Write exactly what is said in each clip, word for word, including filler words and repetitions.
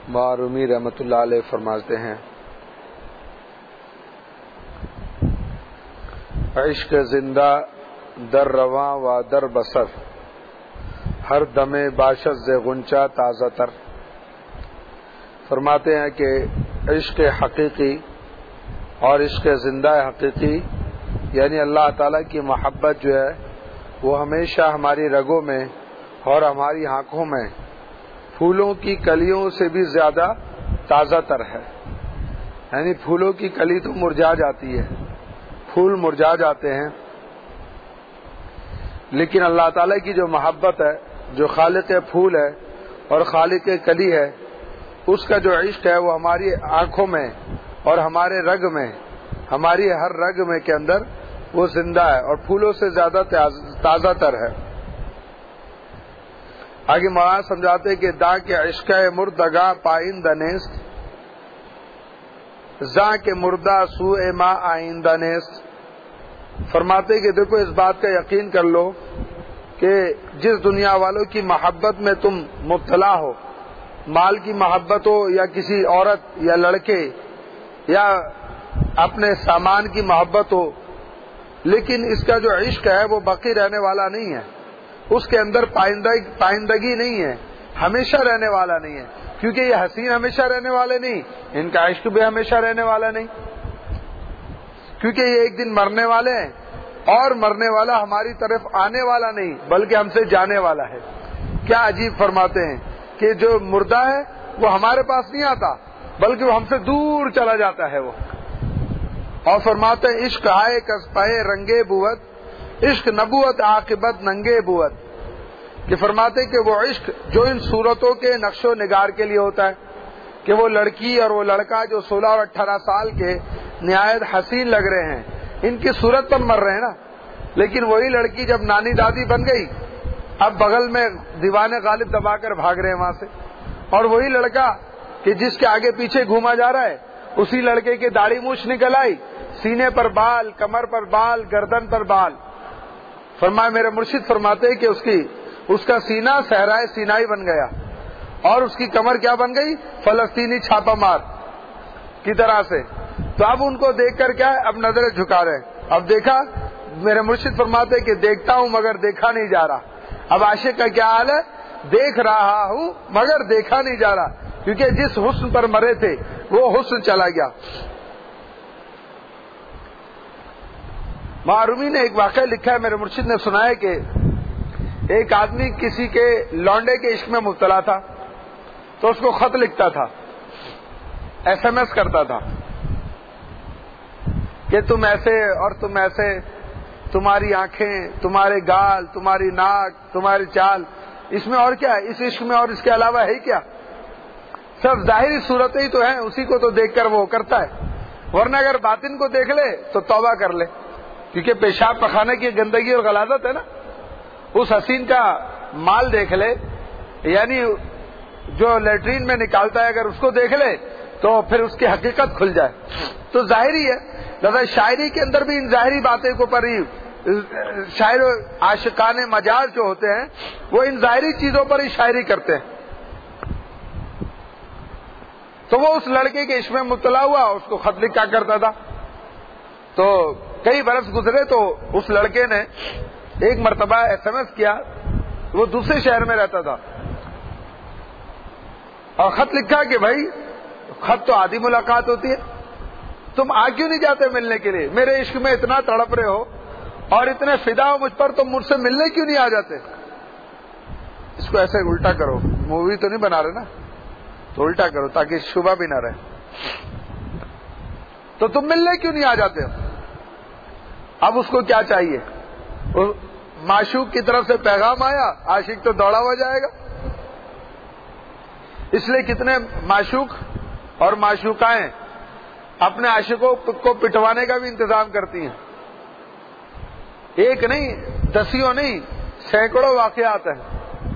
معرومی رحمۃ اللہ علیہ فرماتے ہیں عشق زندہ در رواں و در بسر، ہر دم باشد ز غنچہ تازہ تر۔ فرماتے ہیں کہ عشق حقیقی اور عشق زندہ حقیقی یعنی اللہ تعالیٰ کی محبت جو ہے وہ ہمیشہ ہماری رگوں میں اور ہماری آنکھوں میں پھولوں کی کلیوں سے بھی زیادہ تازہ تر ہے۔ یعنی پھولوں کی کلی تو مرجھا جاتی ہے، پھول مرجھا جاتے ہیں، لیکن اللہ تعالیٰ کی جو محبت ہے، جو خالق پھول ہے اور خالق کلی ہے، اس کا جو عشق ہے وہ ہماری آنکھوں میں اور ہمارے رگ میں، ہماری ہر رگ میں کے اندر وہ زندہ ہے اور پھولوں سے زیادہ تازہ تر ہے۔ آگے مولانا سمجھاتے کہ دا کے عشق مردگاں پائندہ نیست، زاں کے مردہ سوء ما آئندہ نیست۔ فرماتے کہ دیکھو اس بات کا یقین کر لو کہ جس دنیا والوں کی محبت میں تم مبتلا ہو، مال کی محبت ہو یا کسی عورت یا لڑکے یا اپنے سامان کی محبت ہو، لیکن اس کا جو عشق ہے وہ باقی رہنے والا نہیں ہے، اس کے اندر پائندگی نہیں ہے، ہمیشہ رہنے والا نہیں ہے، کیونکہ یہ حسین ہمیشہ رہنے والے نہیں، ان کا عشق بھی ہمیشہ رہنے والا نہیں، کیونکہ یہ ایک دن مرنے والے ہیں اور مرنے والا ہماری طرف آنے والا نہیں بلکہ ہم سے جانے والا ہے۔ کیا عجیب فرماتے ہیں کہ جو مردہ ہے وہ ہمارے پاس نہیں آتا بلکہ وہ ہم سے دور چلا جاتا ہے وہ۔ اور فرماتے ہیں عشق آئے کس پائے رنگے بوت، عشق نبوت عاقبت ننگے بوت، کہ فرماتے کہ وہ عشق جو ان صورتوں کے نقش و نگار کے لیے ہوتا ہے کہ وہ لڑکی اور وہ لڑکا جو سولہ اور اٹھارہ سال کے نہایت حسین لگ رہے ہیں، ان کی صورت پر مر رہے ہیں نا، لیکن وہی لڑکی جب نانی دادی بن گئی اب بغل میں دیوان غالب دبا کر بھاگ رہے ہیں وہاں سے، اور وہی لڑکا کہ جس کے آگے پیچھے گھوما جا رہا ہے اسی لڑکے کی داڑھی مونچھ نکل آئی، سینے پر بال، کمر پر بال، گردن پر بال۔ فرمایا میرے مرشد فرماتے کہ اس کی اس کا سینہ صحرائے سینائی بن گیا اور اس کی کمر کیا بن گئی؟ فلسطینی چھاپا مار کی طرح سے۔ تو اب ان کو دیکھ کر کیا ہے؟ اب نظریں جھکا رہے ہیں۔ اب دیکھا، میرے مرشد فرماتے کہ دیکھتا ہوں مگر دیکھا نہیں جا رہا۔ اب عاشق کا کیا حال ہے؟ دیکھ رہا ہوں مگر دیکھا نہیں جا رہا، کیونکہ جس حسن پر مرے تھے وہ حسن چلا گیا۔ معرومی نے ایک واقعہ لکھا ہے، میرے مرشد نے سنایا کہ ایک آدمی کسی کے لونڈے کے عشق میں مبتلا تھا تو اس کو خط لکھتا تھا، ایس ایم ایس کرتا تھا کہ تم ایسے اور تم ایسے، تمہاری آنکھیں، تمہارے گال، تمہاری ناک، تمہاری چال، اس میں اور کیا ہے؟ اس عشق میں اور اس کے علاوہ ہے کیا؟ سب ظاہری صورتیں ہی تو ہیں، اسی کو تو دیکھ کر وہ کرتا ہے، ورنہ اگر باطن کو دیکھ لے تو توبہ کر لے، کیونکہ پیشاب پخانے کی گندگی اور غلاظت ہے نا۔ اس حسین کا مال دیکھ لے، یعنی جو لیٹرین میں نکالتا ہے اگر اس کو دیکھ لے تو پھر اس کی حقیقت کھل جائے، تو ظاہری ہے۔ لہذا شاعری کے اندر بھی ان ظاہری باتیں کو پر ہی شاعر و عاشقان مجاز جو ہوتے ہیں وہ ان ظاہری چیزوں پر ہی شاعری کرتے ہیں۔ تو وہ اس لڑکے کے عشق میں مبتلا ہوا، اس کو خط لکھا کرتا تھا، تو کئی برس گزرے تو اس لڑکے نے ایک مرتبہ ایس ایم ایس کیا، وہ دوسرے شہر میں رہتا تھا، اور خط لکھا کہ بھائی خط تو آدھی ملاقات ہوتی ہے، تم آ کیوں نہیں جاتے ملنے کے لیے؟ میرے عشق میں اتنا تڑپ رہے ہو اور اتنے فدا ہو مجھ پر، تم مجھ سے ملنے کیوں نہیں آ جاتے؟ اس کو ایسے الٹا کرو، مووی تو نہیں بنا رہے نا، تو الٹا کرو تاکہ شبہ بھی نہ رہے، تو تم ملنے کیوں نہیں آ جاتے ہو؟ اب اس کو کیا چاہیے؟ معشوق کی طرف سے پیغام آیا، عاشق تو دوڑا ہوا جائے گا۔ اس لیے کتنے معشوق اور معشوقائیں اپنے عاشقوں کو پٹوانے کا بھی انتظام کرتی ہیں، ایک نہیں، دسیوں نہیں، سینکڑوں واقعات ہیں۔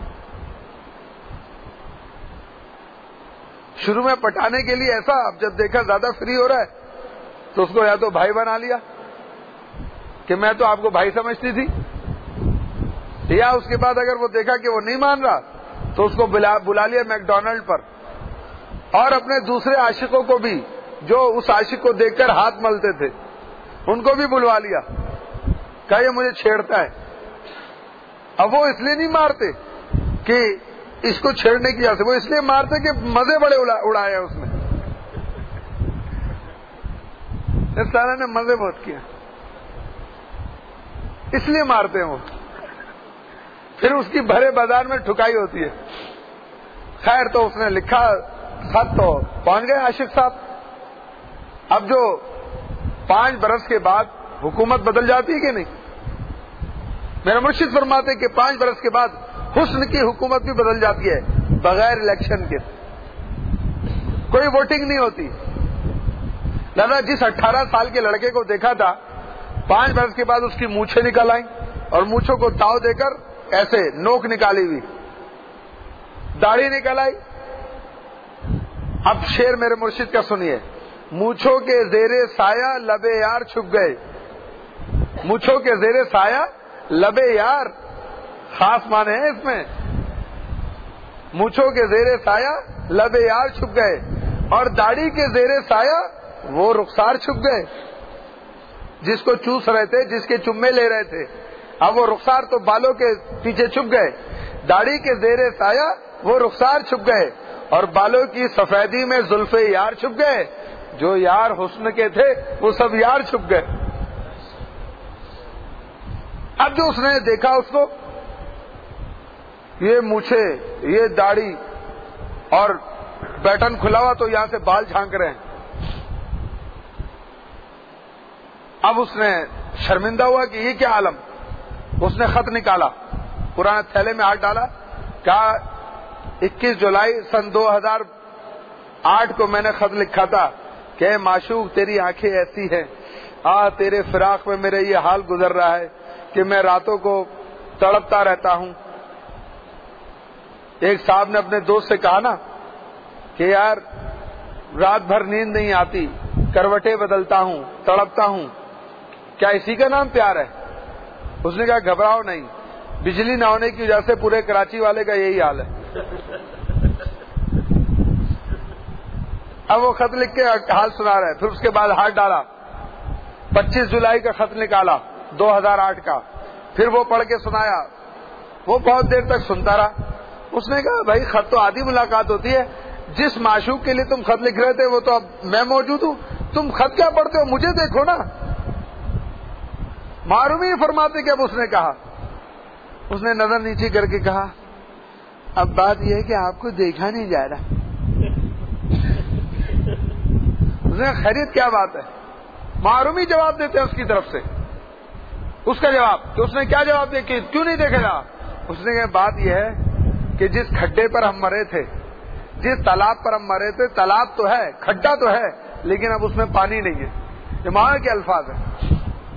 شروع میں پٹانے کے لیے ایسا، اب جب دیکھا زیادہ فری ہو رہا ہے تو اس کو یا تو بھائی بنا لیا کہ میں تو آپ کو بھائی سمجھتی تھی، یا اس کے بعد اگر وہ دیکھا کہ وہ نہیں مان رہا تو اس کو بلا بلا لیا میک ڈونلڈ پر اور اپنے دوسرے عاشقوں کو بھی جو اس عاشق کو دیکھ کر ہاتھ ملتے تھے ان کو بھی بلوا لیا، کہا یہ مجھے چھیڑتا ہے۔ اب وہ اس لیے نہیں مارتے کہ اس کو چھیڑنے کی وجہ سے، وہ اس لیے مارتے کہ مزے بڑے اڑائے اس نے، اس طرح نے مزے بہت کیا، اس لیے مارتے ہیں وہ۔ پھر اس کی بھرے بازار میں ٹھکائی ہوتی ہے۔ خیر تو اس نے لکھا خط تو پہنچ گئے عاشق صاحب۔ اب جو پانچ برس کے بعد حکومت بدل جاتی ہے کہ نہیں، میرا مرشد فرماتے کہ پانچ برس کے بعد حسن کی حکومت بھی بدل جاتی ہے بغیر الیکشن کے، کوئی ووٹنگ نہیں ہوتی۔ لہذا جس اٹھارہ سال کے لڑکے کو دیکھا تھا، پانچ برس کے بعد اس کی مونچھیں نکل آئیں اور مونچھوں کو تاؤ دے کر ایسے نوک نکالی ہوئی، داڑھی نکل آئی۔ اب شعر میرے مرشد کا سنیے، مونچھوں کے زیر سایہ لبے یار چھپ گئے، مونچھوں کے زیر سایہ لبے یار، خاص معنی ہے اس میں، مونچھوں کے زیر سایہ لبے یار چھپ گئے، اور داڑھی کے زیر سایہ وہ رخسار چھپ گئے، جس کو چوس رہے تھے، جس کے چمے لے رہے تھے، اب وہ رخسار تو بالوں کے پیچھے چھپ گئے، داڑھی کے زیر سایہ وہ رخسار چھپ گئے، اور بالوں کی سفیدی میں زلف یار چھپ گئے، جو یار حسن کے تھے وہ سب یار چھپ گئے۔ اب جو اس نے دیکھا اس کو، یہ مونچھے، یہ داڑھی اور بیٹن کھلا ہوا تو یہاں سے بال جھانک رہے ہیں، اب اس نے شرمندہ ہوا کہ یہ کیا عالم۔ اس نے خط نکالا، پرانے تھیلے میں ہاتھ ڈالا، کہا اکیس جولائی سن دو ہزار آٹھ کو میں نے خط لکھا تھا کہ اے معشوق تیری آنکھیں ایسی ہیں، آ تیرے فراق میں میرے یہ حال گزر رہا ہے کہ میں راتوں کو تڑپتا رہتا ہوں۔ ایک صاحب نے اپنے دوست سے کہا نا کہ یار رات بھر نیند نہیں آتی، کروٹیں بدلتا ہوں، تڑپتا ہوں، کیا اسی کا نام پیار ہے؟ اس نے کہا گھبراؤ نہیں، بجلی نہ ہونے کی وجہ سے پورے کراچی والے کا یہی حال ہے۔ اب وہ خط لکھ کے حال سنا رہا ہے، پھر اس کے بعد ہاتھ ڈالا، پچیس جولائی کا خط نکالا دو ہزار آٹھ کا، پھر وہ پڑھ کے سنایا، وہ بہت دیر تک سنتا رہا۔ اس نے کہا بھائی خط تو آدھی ملاقات ہوتی ہے، جس معشوق کے لیے تم خط لکھ رہے تھے وہ تو اب میں موجود ہوں، تم خط کیا پڑھتے ہو، مجھے دیکھو نا۔ معلوم ہی فرماتے کہ اب اس نے کہا، اس نے نظر نیچے کر کے کہا اب بات یہ ہے کہ آپ کو دیکھا نہیں جا رہا۔ اس نے خیریت کیا بات ہے، معلوم ہی جواب دیتے ہیں اس کی طرف سے۔ اس کا جواب کہ اس نے کیا جواب دیا کہ کیوں نہیں دیکھے گا؟ اس نے کہا بات یہ ہے کہ جس کھڈے پر ہم مرے تھے، جس تالاب پر ہم مرے تھے، تالاب تو ہے، کھڈا تو ہے، لیکن اب اس میں پانی نہیں ہے۔ یہ معنی کے الفاظ ہیں،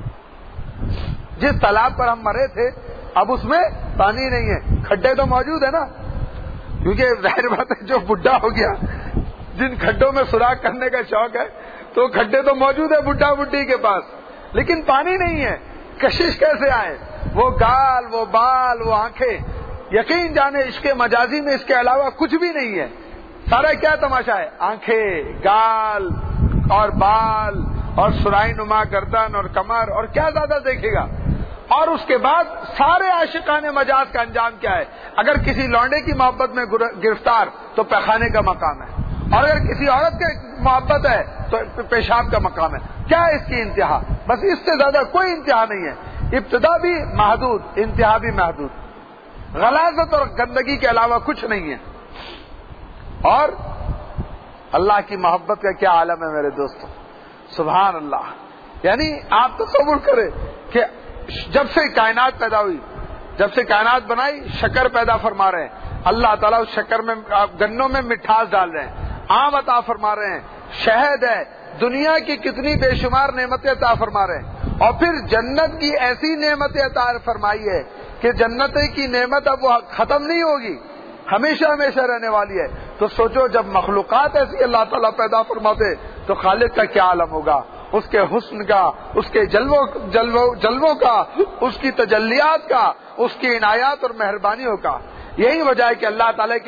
جس تالاب پر ہم مرے تھے اب اس میں پانی نہیں ہے، کھڈے تو موجود ہے نا، کیونکہ ظاہر بات ہے جو بڈھا ہو گیا، جن کھڈوں میں سوراخ کرنے کا شوق ہے تو کھڈے تو موجود ہے بڈھا بڈھی کے پاس، لیکن پانی نہیں ہے۔ کشش کیسے آئے؟ وہ گال، وہ بال، وہ آنکھیں، یقین جانے عشق مجازی میں اس کے علاوہ کچھ بھی نہیں ہے۔ سارا کیا تماشا ہے؟ آنکھیں، گال اور بال اور سرائی نما گردن اور کمر، اور کیا زیادہ دیکھے گا؟ اور اس کے بعد سارے عاشقان مجاز کا انجام کیا ہے؟ اگر کسی لونڈے کی محبت میں گرفتار تو پیخانے کا مقام ہے، اور اگر کسی عورت کی محبت ہے تو پیشاب کا مقام ہے۔ کیا ہے اس کی انتہا؟ بس اس سے زیادہ کوئی انتہا نہیں ہے، ابتدا بھی محدود، انتہا بھی محدود، غلاظت اور گندگی کے علاوہ کچھ نہیں ہے۔ اور اللہ کی محبت کا کیا عالم ہے میرے دوستوں، سبحان اللہ۔ یعنی آپ تصور کریں کہ جب سے کائنات پیدا ہوئی، جب سے کائنات بنائی، شکر پیدا فرما رہے ہیں اللہ تعالیٰ، اس شکر میں گنوں میں مٹھاس ڈال رہے ہیں، آم عطا فرما رہے ہیں، شہد ہے، دنیا کی کتنی بے شمار نعمتیں عطا فرما رہے ہیں، اور پھر جنت کی ایسی نعمتیں عطا فرمائی ہے کہ جنت کی نعمت اب وہ ختم نہیں ہوگی، ہمیشہ ہمیشہ رہنے والی ہے۔ تو سوچو جب مخلوقات ایسی اللہ تعالیٰ پیدا فرماتے تو خالق کا کیا عالم ہوگا، اس کے حسن کا، اس کے جلووں جلووں جلووں کا، اس کی تجلیات کا، اس کی عنایات اور مہربانیوں کا۔ یہی وجہ ہے کہ اللہ تعالیٰ کے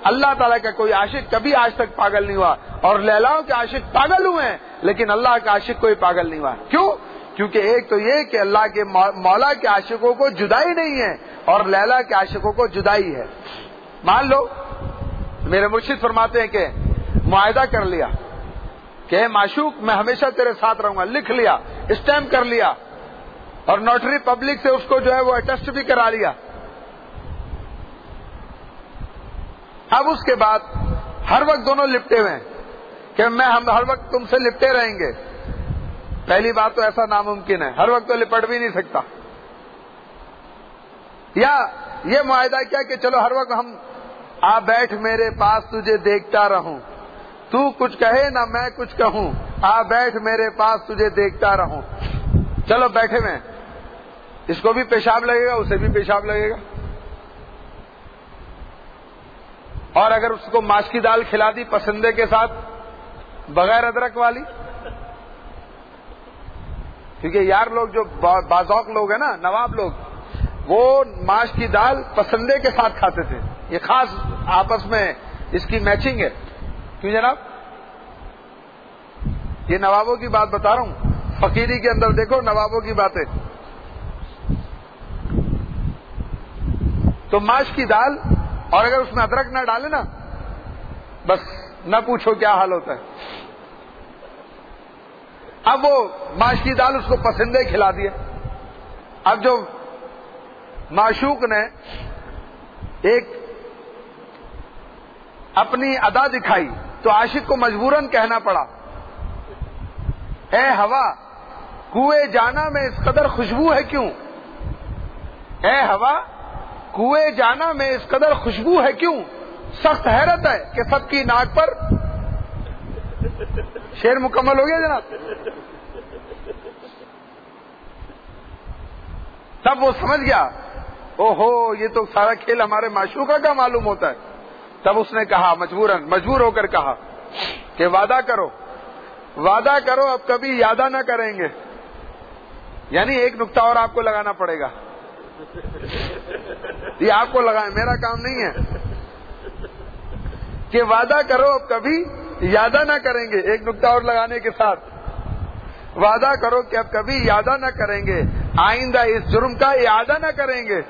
اللہ تعالیٰ کا کوئی عاشق کبھی آج تک پاگل نہیں ہوا، اور لیلاؤں کے عاشق پاگل ہوئے ہیں لیکن اللہ کا عاشق کوئی پاگل نہیں ہوا. کیوں؟ کیونکہ ایک تو یہ کہ اللہ کے مولا کے عاشقوں کو جدائی نہیں ہے اور لیلا کے عاشقوں کو جدائی ہے. مان لو میرے مرشد فرماتے ہیں کہ معاہدہ کر لیا کہ معشوق میں ہمیشہ تیرے ساتھ رہوں گا، لکھ لیا، اسٹیمپ کر لیا، اور نوٹری پبلک سے اس کو جو ہے وہ اٹیسٹ بھی کرا لیا. اب اس کے بعد ہر وقت دونوں لپٹے ہوئے ہیں کہ میں ہم ہر وقت تم سے لپٹے رہیں گے. پہلی بات تو ایسا ناممکن ہے، ہر وقت تو لپٹ بھی نہیں سکتا. یا یہ معاہدہ کیا کہ چلو ہر وقت ہم آ بیٹھ میرے پاس تجھے دیکھتا رہوں، تو کچھ کہے نہ میں کچھ کہوں، آ بیٹھ میرے پاس تجھے دیکھتا رہوں. چلو بیٹھے میں، اس کو بھی پیشاب لگے گا، اسے بھی پیشاب لگے گا. اور اگر اس کو ماش کی دال کھلا دی پسندے کے ساتھ بغیر ادرک والی، کیونکہ یار لوگ جو بازوق لوگ ہیں نا، نواب لوگ، وہ ماش کی دال پسندے کے ساتھ کھاتے تھے. یہ خاص آپس میں اس کی میچنگ ہے. کیوں جناب؟ یہ نوابوں کی بات بتا رہا ہوں، فقیری کے اندر دیکھو نوابوں کی باتیں. تو ماش کی دال، اور اگر اس میں ادرک نہ ڈالے نا، بس نہ پوچھو کیا حال ہوتا ہے. اب وہ ماش کی دال اس کو پسندے کھلا دیا. اب جو معشوق نے ایک اپنی ادا دکھائی تو عاشق کو مجبوراً کہنا پڑا، اے ہوا کوئے جانا میں اس قدر خوشبو ہے کیوں؟ اے ہوا کوئے جانا میں اس قدر خوشبو ہے کیوں؟ سخت حیرت ہے کہ سب کی ناک پر. شعر مکمل ہو گیا جناب. تب وہ سمجھ گیا، او ہو یہ تو سارا کھیل ہمارے معشوقہ کا معلوم ہوتا ہے. تب اس نے کہا مجبوراً مجبور ہو کر کہا کہ وعدہ کرو وعدہ کرو اب کبھی یادہ نہ کریں گے. یعنی ایک نقطہ اور آپ کو لگانا پڑے گا، یہ آپ کو لگائیں، میرا کام نہیں ہے. کہ وعدہ کرو اب کبھی یادہ نہ کریں گے، ایک نقطہ اور لگانے کے ساتھ وعدہ کرو کہ اب کبھی یادہ نہ کریں گے، آئندہ اس جرم کا اعادہ نہ کریں گے.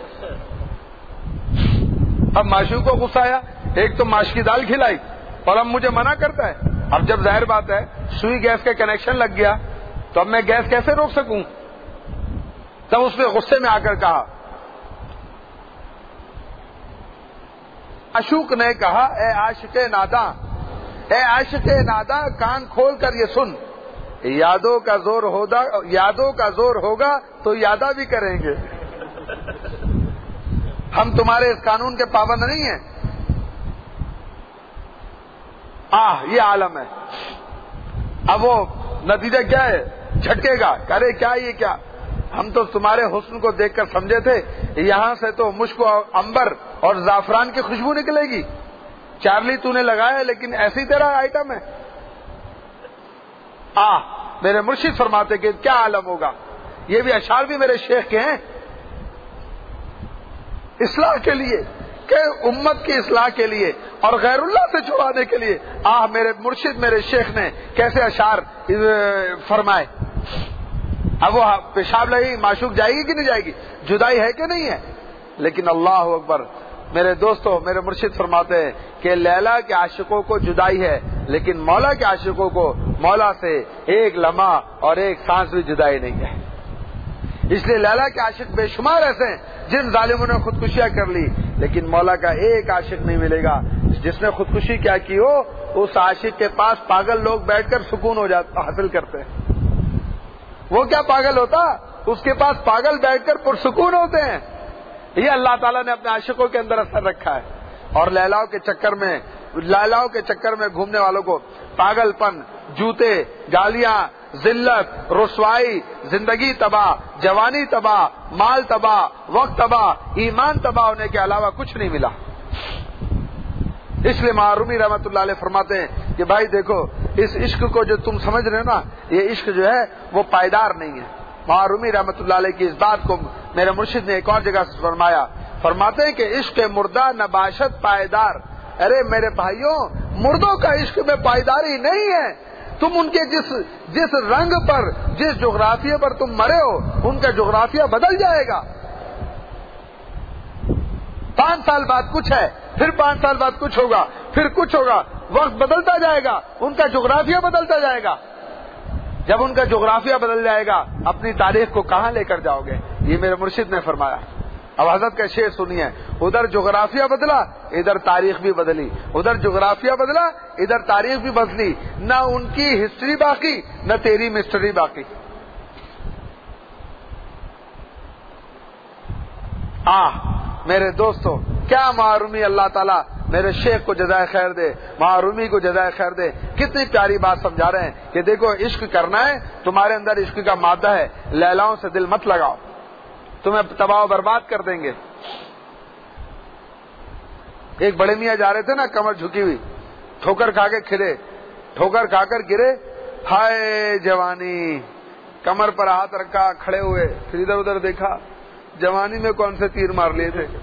اب معشوق کو غصہ آیا، ایک تو ماش کی دال کھلائی اور اب مجھے منع کرتا ہے. اب جب ظاہر بات ہے سوئی گیس کا کنیکشن لگ گیا تو اب میں گیس کیسے روک سکوں؟ تب اس نے غصے میں آ کر کہا، عشوق نے کہا، اے عاشق ناداں، اے عاشق ناداں کان کھول کر یہ سن، یادوں کا زور ہوگا یادوں کا زور ہوگا تو یادہ بھی کریں گے. ہم تمہارے اس قانون کے پابند نہیں ہیں. آہ یہ عالم ہے. اب وہ نتیجہ کیا ہے؟ جھٹکے گا، ارے کیا یہ کیا، ہم تو تمہارے حسن کو دیکھ کر سمجھے تھے یہاں سے تو مشک و عنبر اور زعفران کی خوشبو نکلے گی. چارلی تو نے لگایا لیکن ایسی طرح آئٹم ہے. آہ میرے مرشد فرماتے کہ کیا عالم ہوگا. یہ بھی اشعار بھی میرے شیخ کے ہیں، اصلاح کے لیے، کہ امت کی اصلاح کے لیے اور غیر اللہ سے چھڑانے کے لیے. آہ میرے مرشد میرے شیخ نے کیسے اشعار فرمائے. اب وہ پیشاب لگی، معشوق جائے گی کہ نہیں جائے گی؟ جدائی ہے کہ نہیں ہے؟ لیکن اللہ اکبر میرے دوستو، میرے مرشد فرماتے ہیں کہ لیلا کے عاشقوں کو جدائی ہے لیکن مولا کے عاشقوں کو مولا سے ایک لمحہ اور ایک سانس بھی جدائی نہیں ہے. اس لیے لیلا کے عاشق بے شمار ایسے ہیں جن ظالموں نے خودکشیاں کر لی، لیکن مولا کا ایک عاشق نہیں ملے گا جس نے خودکشی کیا کی ہو. اس عاشق کے پاس پاگل لوگ بیٹھ کر سکون ہو جاتا حاصل کرتے ہیں. وہ کیا پاگل ہوتا، اس کے پاس پاگل بیٹھ کر پرسکون ہوتے ہیں. یہ اللہ تعالیٰ نے اپنے عاشقوں کے اندر اثر رکھا ہے. اور لیلاؤں کے چکر میں لیلاؤں کے چکر میں گھومنے والوں کو پاگل پن، جوتے، گالیاں، ذلت، رسوائی، زندگی تباہ، جوانی تباہ، مال تباہ، وقت تباہ، ایمان تباہ ہونے کے علاوہ کچھ نہیں ملا. اس لیے معرومی رحمت اللہ علیہ فرماتے ہیں کہ بھائی دیکھو اس عشق کو جو تم سمجھ رہے ہو نا، یہ عشق جو ہے وہ پائیدار نہیں ہے. معرومی رحمت اللہ علیہ کی اس بات کو میرے مرشد نے ایک اور جگہ سے فرمایا. فرماتے ہیں کہ عشق مردہ نباشت پائیدار، ارے میرے بھائیوں، مردوں کا عشق میں پائیداری نہیں ہے. تم ان کے جس جس رنگ پر، جس جغرافیے پر تم مرے ہو، ان کا جغرافیہ بدل جائے گا. پانچ سال بعد کچھ ہے، پھر پانچ سال بعد کچھ ہوگا، پھر کچھ ہوگا. وقت بدلتا جائے گا، ان کا جغرافیہ بدلتا جائے گا. جب ان کا جغرافیہ بدل جائے گا، اپنی تاریخ کو کہاں لے کر جاؤ گے؟ یہ میرے مرشد نے فرمایا. اب حضرت کا شعر سنیے. ادھر جغرافیہ بدلا، ادھر تاریخ بھی بدلی. ادھر جغرافیہ بدلا، ادھر تاریخ بھی بدلی. نہ ان کی ہسٹری باقی، نہ تیری مسٹری باقی. آہ میرے دوستو، کیا معرومی، اللہ تعالیٰ میرے شیخ کو جزائے خیر دے، معرومی کو جزائے خیر دے. کتنی پیاری بات سمجھا رہے ہیں کہ دیکھو، عشق کرنا ہے، تمہارے اندر عشق کا مادہ ہے، لیلاؤں سے دل مت لگاؤ، تمہیں تباہ و برباد کر دیں گے. ایک بڑے میاں جا رہے تھے نا، کمر جھکی ہوئی، ٹھوکر کھا کے کھرے، ٹھوکر کھا کر گرے. ہائے جوانی، کمر پر ہاتھ رکھا، کھڑے ہوئے، پھر ادھر ادھر دیکھا، جوانی میں کون سے تیر مار لیے تھے.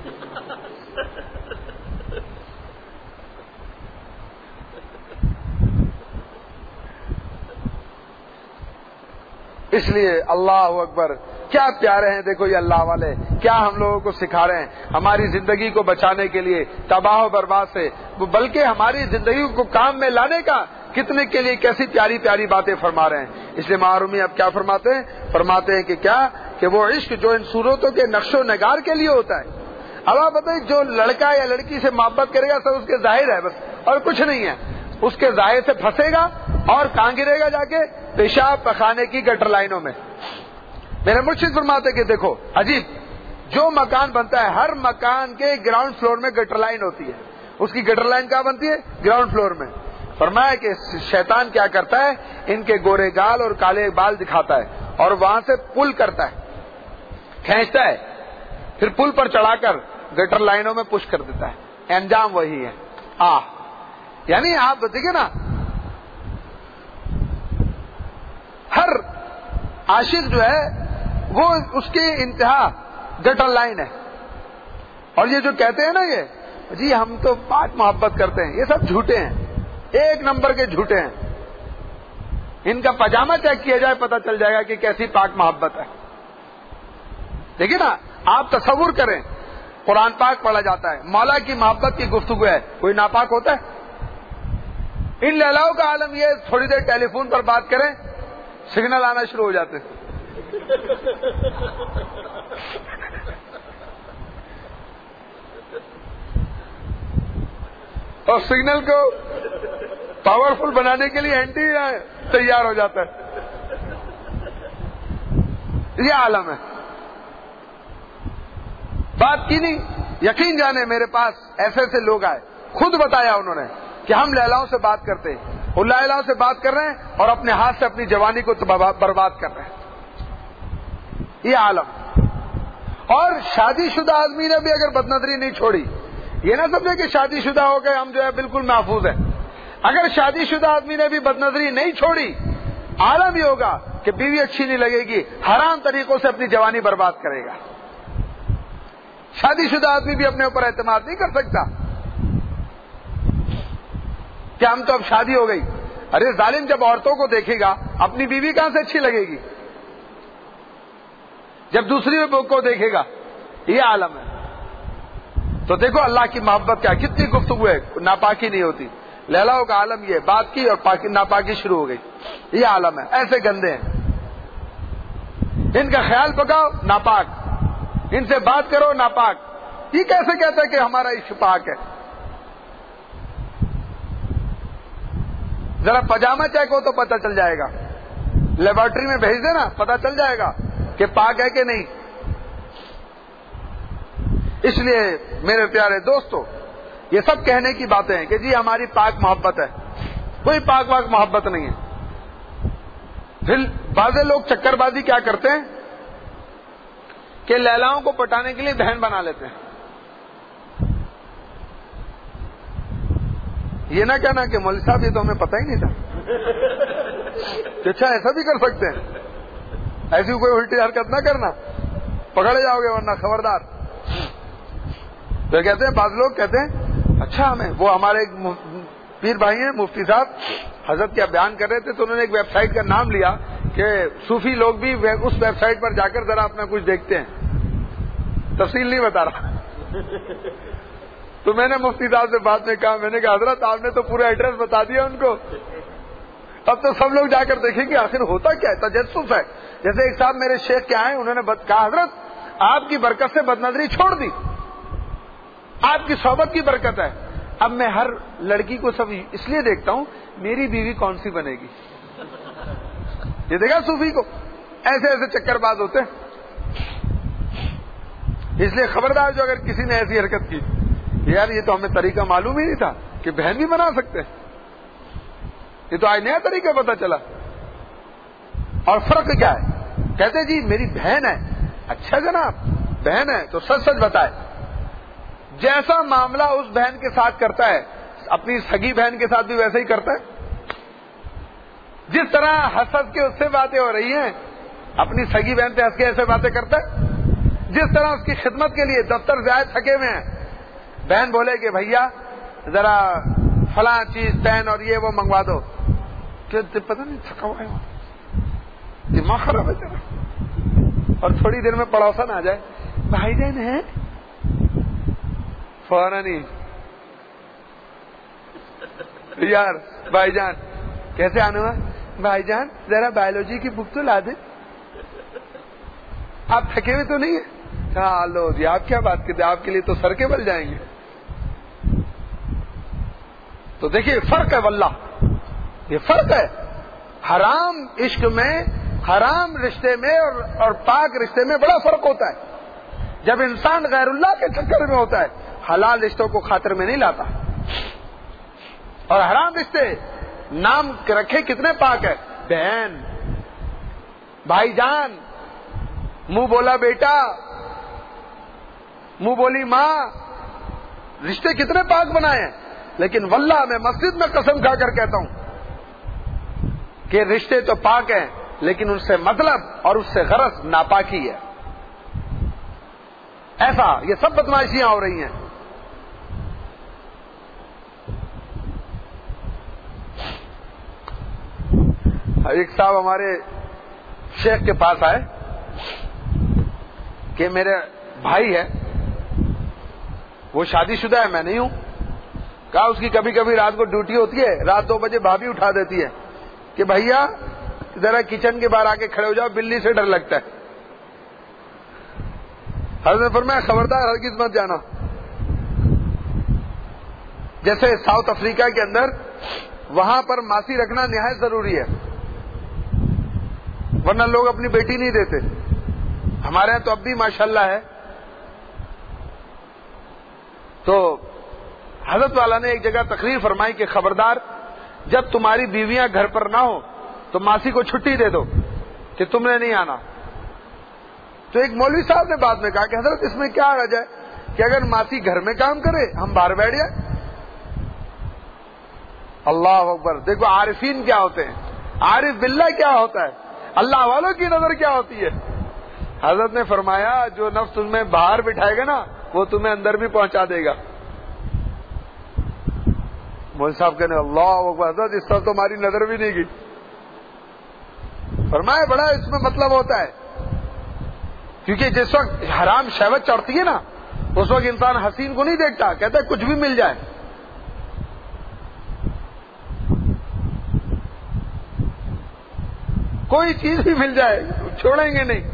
اس لیے اللہ اکبر، کیا پیارے ہیں. دیکھو یہ اللہ والے کیا ہم لوگوں کو سکھا رہے ہیں ہماری زندگی کو بچانے کے لیے تباہ و برباد سے، بلکہ ہماری زندگی کو کام میں لانے کا کتنے کے لیے کیسی پیاری پیاری باتیں فرما رہے ہیں. اس لیے معرومی اب کیا فرماتے ہیں؟ فرماتے ہیں کہ کیا کہ وہ عشق جو ان صورتوں کے نقش و نگار کے لیے ہوتا ہے. اب آپ بتائیں، جو لڑکا یا لڑکی سے محبت کرے گا سب اس کے ظاہر ہے بس، اور کچھ نہیں ہے. اس کے ظاہر سے پھنسے گا اور کہاں گرے گا؟ جا کے پیشاب پخانے کی گٹر لائنوں میں. میرے مرشد فرماتے کہ دیکھو عجیب، جو مکان بنتا ہے ہر مکان کے گراؤنڈ فلور میں گٹر لائن ہوتی ہے. اس کی گٹر لائن کہاں بنتی ہے؟ گراؤنڈ فلور میں. فرمایا کہ شیطان کیا کرتا ہے، ان کے گورے گال اور کالے بال دکھاتا ہے اور وہاں سے پل کرتا ہے، کھینچتا ہے، پھر پل پر چڑھا کر گٹر لائنوں میں پش کر دیتا ہے. انجام وہی ہے. آ یعنی آپ دیکھیں نا، ہر عاشق جو ہے وہ اس کی انتہا گٹر لائن ہے. اور یہ جو کہتے ہیں نا یہ جی ہم تو پاک محبت کرتے ہیں، یہ سب جھوٹے ہیں، ایک نمبر کے جھوٹے ہیں. ان کا پاجامہ چیک کیا جائے پتہ چل جائے گا کہ کیسی پاک محبت ہے. دیکھیں نا، آپ تصور کریں، قرآن پاک پڑھا جاتا ہے، مولا کی محبت کی گفتگو ہے، کوئی ناپاک ہوتا ہے؟ ان لیلاؤں کا عالم یہ تھوڑی دیر ٹیلی فون پر بات کریں، سگنل آنا شروع ہو جاتے ہیں. اور سگنل کو پاورفل بنانے کے لیے اینٹی تیار ہو جاتا ہے. یہ عالم ہے. بات کی نہیں، یقین جانے میرے پاس ایسے ایسے لوگ آئے، خود بتایا انہوں نے کہ ہم لیلاؤں سے بات کرتے ہیں، وہ لیلاؤں سے بات کر رہے ہیں اور اپنے ہاتھ سے اپنی جوانی کو برباد کر رہے ہیں. یہ عالم. اور شادی شدہ آدمی نے بھی اگر بدنظری نہیں چھوڑی، یہ نہ سمجھے کہ شادی شدہ ہو گئے ہم جو ہے بالکل محفوظ ہیں. اگر شادی شدہ آدمی نے بھی بدنظری نہیں چھوڑی، عالم ہی ہوگا کہ بیوی اچھی نہیں لگے گی، حرام طریقوں سے اپنی جوانی برباد کرے گا. شادی شدہ آدمی بھی اپنے اوپر اعتماد نہیں کر سکتا کہ ہم تو اب شادی ہو گئی. ارے ظالم، جب عورتوں کو دیکھے گا اپنی بیوی کہاں سے اچھی لگے گی؟ جب دوسری کو دیکھے گا. یہ عالم ہے. تو دیکھو اللہ کی محبت کیا، کتنی گفتگو ہے، ناپاکی نہیں ہوتی. لیلاؤں کا عالم یہ بات کی اور ناپاکی شروع ہو گئی. یہ عالم ہے. ایسے گندے ہیں، ان کا خیال پکاؤ ناپاک، ان سے بات کرو ناپاک. یہ کیسے کہتا ہے کہ ہمارا عشق پاک ہے؟ ذرا پاجامہ چیک ہو تو پتہ چل جائے گا، لیبارٹری میں بھیج دینا، پتہ چل جائے گا کہ پاک ہے کہ نہیں. اس لیے میرے پیارے دوستو، یہ سب کہنے کی باتیں ہیں کہ جی ہماری پاک محبت ہے. کوئی پاک واک محبت نہیں ہے. پھر بعض لوگ چکر بازی کیا کرتے ہیں کہ لیلاؤں کو پٹانے کے لیے بہن بنا لیتے ہیں. یہ نہ کہنا کہ مولوی صاحب یہ تو ہمیں پتہ ہی نہیں تھا کہ اچھا ایسا بھی کر سکتے ہیں. ایسی کوئی الٹی حرکت نہ کرنا، پکڑے جاؤ گے ورنہ خبردار. تو کہتے ہیں، بعض لوگ کہتے ہیں اچھا ہمیں وہ ہمارے ایک پیر بھائی ہیں مفتی صاحب حضرت کیا بیان کر رہے تھے تو انہوں نے ایک ویب سائٹ کا نام لیا کہ صوفی لوگ بھی اس ویب سائٹ پر جا کر ذرا اپنا کچھ دیکھتے ہیں، تفصیل نہیں بتا رہا۔ تو میں نے مفتی صاحب سے بات میں کہا، میں نے کہا حضرت آپ نے تو پورا ایڈریس بتا دیا ان کو، اب تو سب لوگ جا کر دیکھیں کہ آخر ہوتا کیا ہے، تجسس ہے۔ جیسے ایک صاحب میرے شیخ کے آئے، انہوں نے کہا حضرت آپ کی برکت سے بدنظری چھوڑ دی، آپ کی صحبت کی برکت ہے، اب میں ہر لڑکی کو سب اس لیے دیکھتا ہوں میری بیوی کون سی بنے گی۔ یہ دیکھا صوفی کو ایسے ایسے چکر باز ہوتے ہیں۔ اس لیے خبردار جو اگر کسی نے ایسی حرکت کی، یار یہ تو ہمیں طریقہ معلوم ہی نہیں تھا کہ بہن بھی بنا سکتے ہیں، یہ تو آج نیا طریقہ پتا چلا۔ اور فرق کیا ہے؟ کہتے جی میری بہن ہے۔ اچھا جناب بہن ہے تو سچ سچ بتائے، جیسا معاملہ اس بہن کے ساتھ کرتا ہے اپنی سگی بہن کے ساتھ بھی ویسے ہی کرتا ہے؟ جس طرح حسد کے اس سے باتیں ہو رہی ہیں اپنی سگی بہن پہ ہنس کے ایسے باتیں کرتا ہے؟ جس طرح اس کی خدمت کے لیے دفتر سے آئے تھکے ہوئے ہیں، بہن بولے کہ بھیا ذرا فلاں چیز پین اور یہ وہ منگوا دو، کہ پتہ نہیں تھکا ہوا ہے، دماغ خراب ہے تیرا، اور تھوڑی دیر میں پڑوسن آ جائے، بھائی جان ہے فوراً ہی یار بھائی جان کیسے آنے ہوا، بھائی جان ذرا بایولوجی کی بک تو لا دیں، آپ تھکے ہوئے تو نہیں ہیں؟ ہاں لو جی آپ کیا بات کرتے، آپ کے لیے تو سر کے بل جائیں گے۔ تو دیکھیے فرق ہے واللہ، یہ فرق ہے حرام عشق میں، حرام رشتے میں اور اور پاک رشتے میں بڑا فرق ہوتا ہے۔ جب انسان غیر اللہ کے چکر میں ہوتا ہے حلال رشتوں کو خاطر میں نہیں لاتا، اور حرام رشتے نام رکھے کتنے پاک ہے، بہن، بھائی جان، منہ بولا بیٹا، منہ بولی ماں، رشتے کتنے پاک بنائے ہیں۔ لیکن واللہ میں مسجد میں قسم کھا کر کہتا ہوں کہ رشتے تو پاک ہیں لیکن ان سے مطلب اور اس سے غرض ناپاکی ہے۔ ایسا یہ سب بدماشیاں ہو رہی ہیں۔ ایک صاحب ہمارے شیخ کے پاس آئے کہ میرے بھائی ہے، وہ شادی شدہ ہے، میں نہیں ہوں۔ کہا اس کی کبھی کبھی رات کو ڈیوٹی ہوتی ہے، رات دو بجے بھابھی اٹھا دیتی ہے کہ بھیا ذرا کچن کے باہر آ کے کھڑے ہو جاؤ، بلی سے ڈر لگتا ہے۔ حضرت نے فرمایا خبردار ہرگز مت جانا۔ جیسے ساؤتھ افریقہ کے اندر وہاں پر ماسی رکھنا نہایت ضروری ہے، ورنہ لوگ اپنی بیٹی نہیں دیتے۔ ہمارے یہاں تو اب بھی ماشاءاللہ ہے۔ تو حضرت والا نے ایک جگہ تقریر فرمائی کہ خبردار جب تمہاری بیویاں گھر پر نہ ہو تو ماسی کو چھٹی دے دو کہ تم نے نہیں آنا۔ تو ایک مولوی صاحب نے بعد میں کہا کہ حضرت اس میں کیا حرج ہے کہ اگر ماسی گھر میں کام کرے ہم باہر بیٹھ جائیں۔ اللہ اکبر، دیکھو عارفین کیا ہوتے ہیں، عارف باللہ کیا ہوتا ہے، اللہ والوں کی نظر کیا ہوتی ہے۔ حضرت نے فرمایا جو نفس تمہیں باہر بٹھائے گا نا وہ تمہیں اندر بھی پہنچا دے گا۔ مولوی صاحب کہنے اللہ اکبر، حضرت اس طرح تو ہماری نظر بھی نہیں گئی۔ فرمایا بڑا اس میں مطلب ہوتا ہے، کیونکہ جس وقت حرام شہوت چڑھتی ہے نا اس وقت انسان حسین کو نہیں دیکھتا، کہتا ہے کچھ بھی مل جائے۔ کوئی چیز بھی مل جائے چھوڑیں گے نہیں،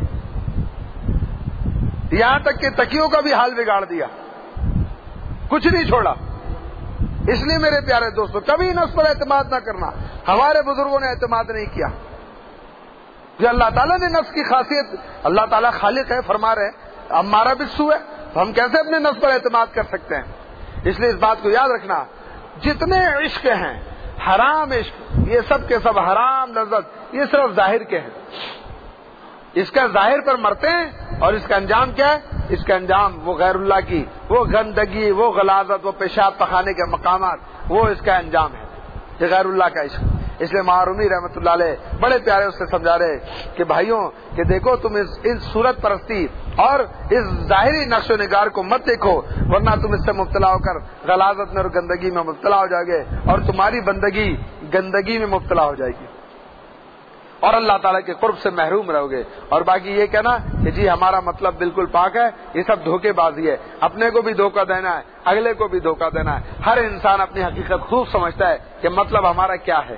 یہاں تک کہ تکیوں کا بھی حال بگاڑ دیا، کچھ نہیں چھوڑا۔ اس لیے میرے پیارے دوستو کبھی نفس پر اعتماد نہ کرنا، ہمارے بزرگوں نے اعتماد نہیں کیا۔ جو اللہ تعالیٰ نے نفس کی خاصیت، اللہ تعالیٰ خالق ہے، فرما رہے ہمارا بھی سو ہے، تو ہم کیسے اپنے نفس پر اعتماد کر سکتے ہیں؟ اس لیے اس بات کو یاد رکھنا، جتنے عشق ہیں حرام عشق، یہ سب کے سب حرام لذت، یہ صرف ظاہر کے ہیں۔ اس کا ظاہر پر مرتے ہیں اور اس کا انجام کیا ہے؟ اس کا انجام وہ غیر اللہ کی وہ گندگی، وہ غلاظت، وہ پیشاب پخانے کے مقامات، وہ اس کا انجام ہے، یہ غیر اللہ کا عشق۔ اس لیے معرومی رحمۃ اللہ علیہ بڑے پیارے اس سے سمجھا رہے کہ بھائیوں کہ دیکھو تم اس اس صورت پرستی اور اس ظاہری نقش و نگار کو مت دیکھو، ورنہ تم اس سے مبتلا ہو کر غلاظت میں اور گندگی میں مبتلا ہو جاؤ گے اور تمہاری بندگی گندگی میں مبتلا ہو جائے گی اور اللہ تعالیٰ کے قرب سے محروم رہو گے۔ اور باقی یہ کہنا کہ جی ہمارا مطلب بالکل پاک ہے، یہ سب دھوکے بازی ہے، اپنے کو بھی دھوکہ دینا ہے، اگلے کو بھی دھوکہ دینا ہے۔ ہر انسان اپنی حقیقت خوب سمجھتا ہے کہ مطلب ہمارا کیا ہے،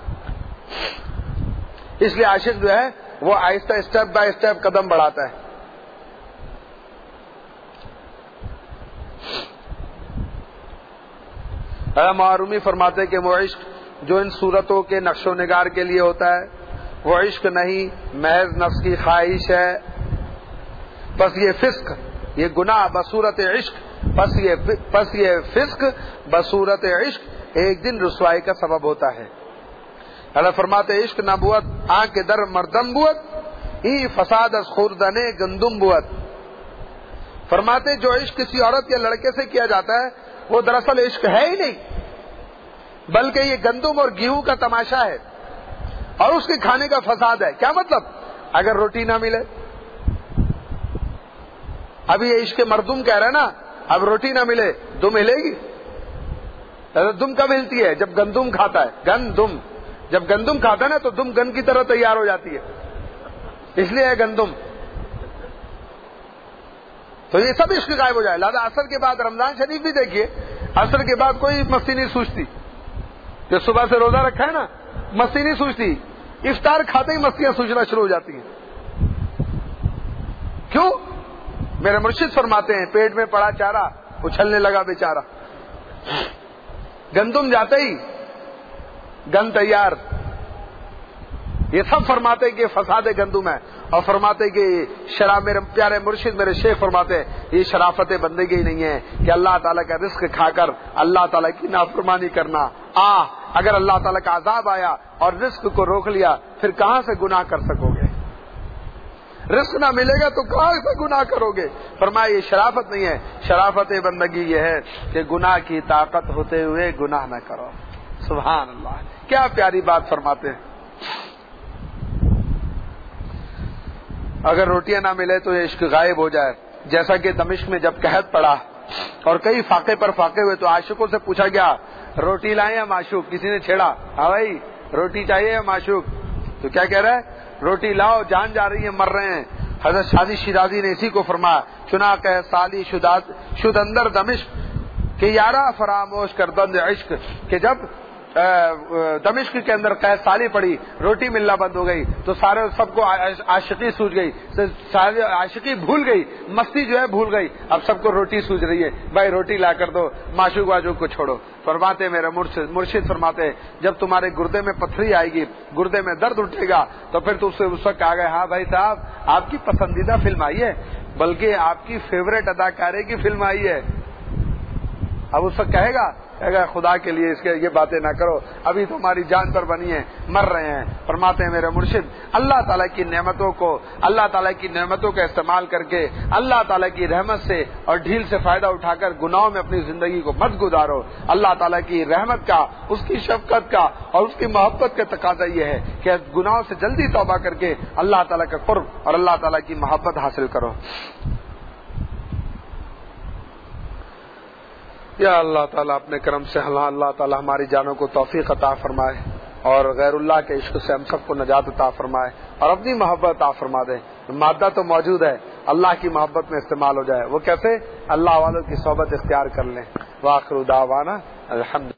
اس لیے عاشق جو ہے وہ آہستہ اسٹیپ بائی اسٹیپ قدم بڑھاتا ہے۔ معرومی فرماتے کہ وہ عشق جو ان صورتوں کے نقش و نگار کے لیے ہوتا ہے وہ عشق نہیں، محض نفس کی خواہش ہے۔ بس یہ فسق، یہ گناہ بصورت عشق، بس یہ بس یہ فسق بصورت عشق ایک دن رسوائی کا سبب ہوتا ہے۔ اللہ فرماتے عشق نبوت آنکھ کے در مردم بوت ای فساد از خوردنے گندم بوت۔ فرماتے جو عشق کسی عورت یا لڑکے سے کیا جاتا ہے وہ دراصل عشق ہے ہی نہیں، بلکہ یہ گندم اور گیہوں کا تماشا ہے اور اس کے کھانے کا فساد ہے۔ کیا مطلب؟ اگر روٹی نہ ملے، ابھی یہ عشق مردم کہہ رہا ہے نا، اب روٹی نہ ملے دم ہلے گی؟ دم کب ہلتی ہے؟ جب گندم کھاتا ہے، گندم جب گندم کھاتا ہے نا تو دم گند کی طرح تیار ہو جاتی ہے، اس لیے ہے گندم۔ تو یہ سب عشق غائب ہو جائے۔ لہٰذا عصر کے بعد رمضان شریف بھی دیکھیے، عصر کے بعد کوئی مستی نہیں سوچتی، جو صبح سے روزہ رکھا ہے نا مستی نہیں سوچتی، افطار کھاتے ہی مستیاں سوچنا شروع ہو جاتی ہیں۔ کیوں؟ میرے مرشد فرماتے ہیں پیٹ میں پڑا چارہ اچھلنے لگا بیچارہ، گندم جاتے ہی گند تیار۔ یہ سب فرماتے کہ فساد گندم ہے، اور فرماتے کہ شراب، میرے پیارے مرشد میرے شیخ فرماتے یہ شرافت بندگی نہیں ہے کہ اللہ تعالیٰ کا رزق کھا کر اللہ تعالیٰ کی نافرمانی کرنا۔ آہ اگر اللہ تعالیٰ کا عذاب آیا اور رزق کو روک لیا پھر کہاں سے گناہ کر سکو گے؟ رزق نہ ملے گا تو کہاں سے گناہ کرو گے؟ فرمایا یہ شرافت نہیں ہے، شرافت بندگی یہ ہے کہ گناہ کی طاقت ہوتے ہوئے گناہ نہ کرو۔ سبحان اللہ، کیا پیاری بات فرماتے ہیں۔ اگر روٹیاں نہ ملے تو یہ عشق غائب ہو جائے، جیسا کہ دمشق میں جب قحط پڑا اور کئی فاقے پر فاقے ہوئے تو عاشقوں سے پوچھا گیا روٹی لائیں یا معشوق؟ کسی نے چھیڑا، ہاں بھائی روٹی چاہیے یا معشوق؟ تو کیا کہہ رہا ہے؟ روٹی لاؤ، جان جا رہی ہے، مر رہے ہیں۔ حضرت شادی شیرازی نے اسی کو فرمایا، چنا کہ سالی شد اندر دمشق کہ یارہ فراموش کر دند عشق، کہ جب دمشق کے اندر قحط سالی پڑی، روٹی ملنا بند ہو گئی تو سارے سب کو عاشقی سوج گئی، سارے عاشقی بھول گئی، مستی جو ہے بھول گئی، اب سب کو روٹی سوج رہی ہے، بھائی روٹی لا کر دو، معشوق واجوق کو چھوڑو۔ فرماتے میرے مرشد مرشد فرماتے جب تمہارے گردے میں پتھری آئے گی، گردے میں درد اٹھے گا تو پھر تم سے اس وقت کہا گیا ہاں بھائی صاحب آپ کی پسندیدہ فلم آئی ہے، بلکہ آپ کی فیوریٹ اداکارے کی فلم آئی ہے۔ اب اس وقت کہے گا اگر خدا کے لیے اس کے یہ باتیں نہ کرو، ابھی تو ہماری جان پر بنی ہے، مر رہے ہیں۔ فرماتے ہیں میرے مرشد اللہ تعالیٰ کی نعمتوں کو اللہ تعالیٰ کی نعمتوں کا استعمال کر کے اللہ تعالیٰ کی رحمت سے اور ڈھیل سے فائدہ اٹھا کر گناہوں میں اپنی زندگی کو مت گزارو۔ اللہ تعالیٰ کی رحمت کا، اس کی شفقت کا اور اس کی محبت کا تقاضا یہ ہے کہ گناہوں سے جلدی توبہ کر کے اللہ تعالیٰ کا قرب اور اللہ تعالیٰ کی محبت حاصل کرو۔ یا اللہ تعالیٰ اپنے کرم سے اللہ تعالیٰ ہماری جانوں کو توفیق عطا فرمائے اور غیر اللہ کے عشق سے ہم سب کو نجات عطا فرمائے اور اپنی محبت عطا فرما دے۔ مادہ تو موجود ہے، اللہ کی محبت میں استعمال ہو جائے۔ وہ کیسے؟ اللہ والوں کی صحبت اختیار کر لیں۔ وآخر دعوانا الحمد